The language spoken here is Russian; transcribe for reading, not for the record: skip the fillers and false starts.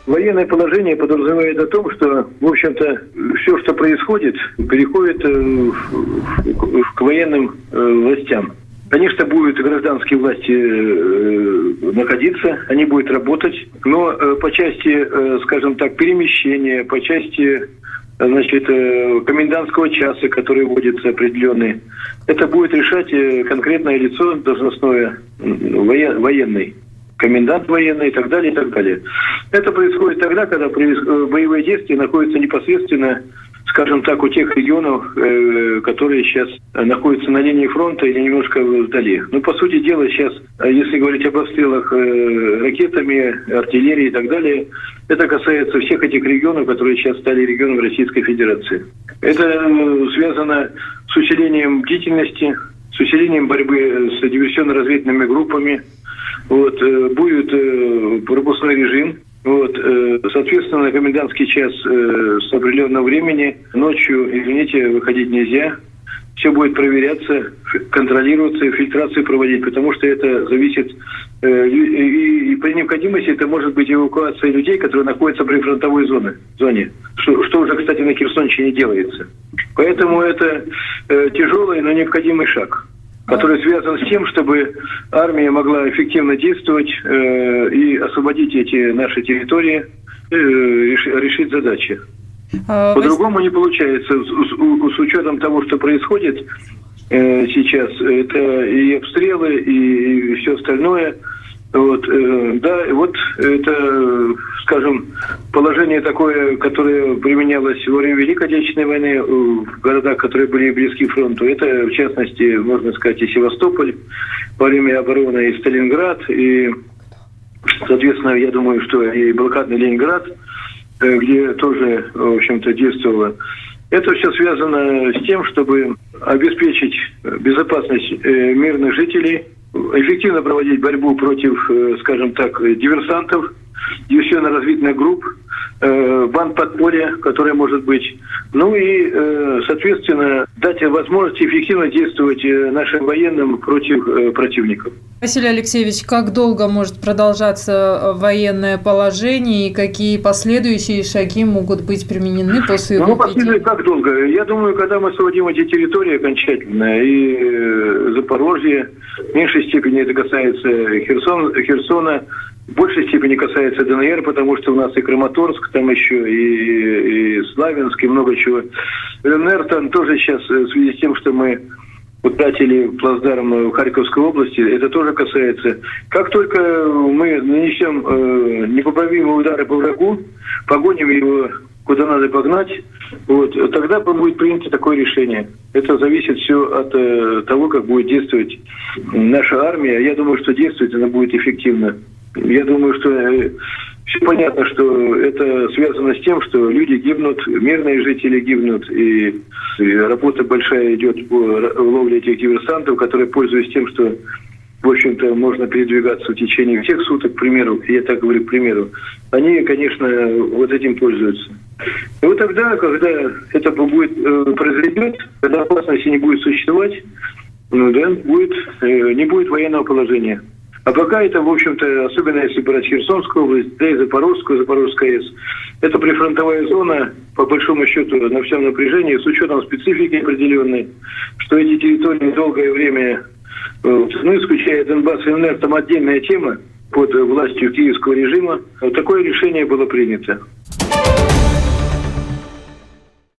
Военное положение подразумевает о том, что, в общем-то, все, что происходит, переходит к военным властям. Конечно, будут гражданские власти находиться, они будут работать, но по части, скажем так, перемещения, по части, значит, комендантского часа, который вводится определенный, это будет решать конкретное лицо должностное, военный. Комендант военный и так далее, и так далее. Это происходит тогда, когда боевые действия находятся непосредственно, скажем так, у тех регионов, которые сейчас находятся на линии фронта или немножко вдали. Но, по сути дела, сейчас, если говорить об обстрелах ракетами, артиллерией и так далее, это касается всех этих регионов, которые сейчас стали регионом Российской Федерации. Это связано с усилением бдительности, с усилением борьбы с диверсионно-разведывательными группами. Вот, будет пропускной режим. Вот, соответственно, на комендантский час с определенного времени, ночью, извините, выходить нельзя. Все будет проверяться, контролироваться, фильтрацию проводить, потому что это зависит, и при необходимости это может быть эвакуация людей, которые находятся при фронтовой зоне, что уже, кстати, на Херсонщине делается. Поэтому это тяжелый, но необходимый шаг, который связан с тем, чтобы армия могла эффективно действовать и освободить эти наши территории, решить задачи. По-другому не получается. С учетом того, что происходит сейчас, это и обстрелы, и все остальное. Вот, да, вот это, скажем, положение такое, которое применялось во время Великой Отечественной войны в городах, которые были близки к фронту. Это, в частности, можно сказать, и Севастополь, во время обороны и Сталинград, и, соответственно, я думаю, что и блокадный Ленинград, где тоже, в общем-то, действовало. Это все связано с тем, чтобы обеспечить безопасность мирных жителей, эффективно проводить борьбу против, скажем так, диверсантов, диверсионно-разведывательных групп, банд подполья, которая может быть. Ну и, соответственно, дать возможность эффективно действовать нашим военным против противников. Василий Алексеевич, как долго может продолжаться военное положение и какие последующие шаги могут быть применены после его введения? Как долго? Я думаю, когда мы освободим эти территории окончательно, и Запорожье, в меньшей степени это касается Херсона, в большей степени касается ДНР, потому что у нас и Краматорск, там еще и Славянск, и много чего. ЛНР там тоже сейчас, в связи с тем, что мы утратили плацдарм в Харьковской области, это тоже касается. Как только мы нанесем непоправимые удары по врагу, погоним его куда надо погнать, вот, тогда будет принято такое решение. Это зависит все от того, как будет действовать наша армия. Я думаю, что действовать она будет эффективно. Я думаю, что все понятно, что это связано с тем, что люди гибнут, мирные жители гибнут, и работа большая идет по ловле этих диверсантов, которые, пользуясь тем, что, в общем-то, можно передвигаться в течение всех суток, к примеру, я так говорю, к примеру, они, конечно, вот этим пользуются. И вот тогда, когда это произойдет, когда опасности не будет существовать, не будет военного положения. А пока это, в общем-то, особенно если брать Херсонскую область, да и Запорожская АЭС, это прифронтовая зона, по большому счету, на всем напряжении, с учетом специфики определенной, что эти территории долгое время, исключая Донбасс и ЛНР, там отдельная тема под властью киевского режима, такое решение было принято.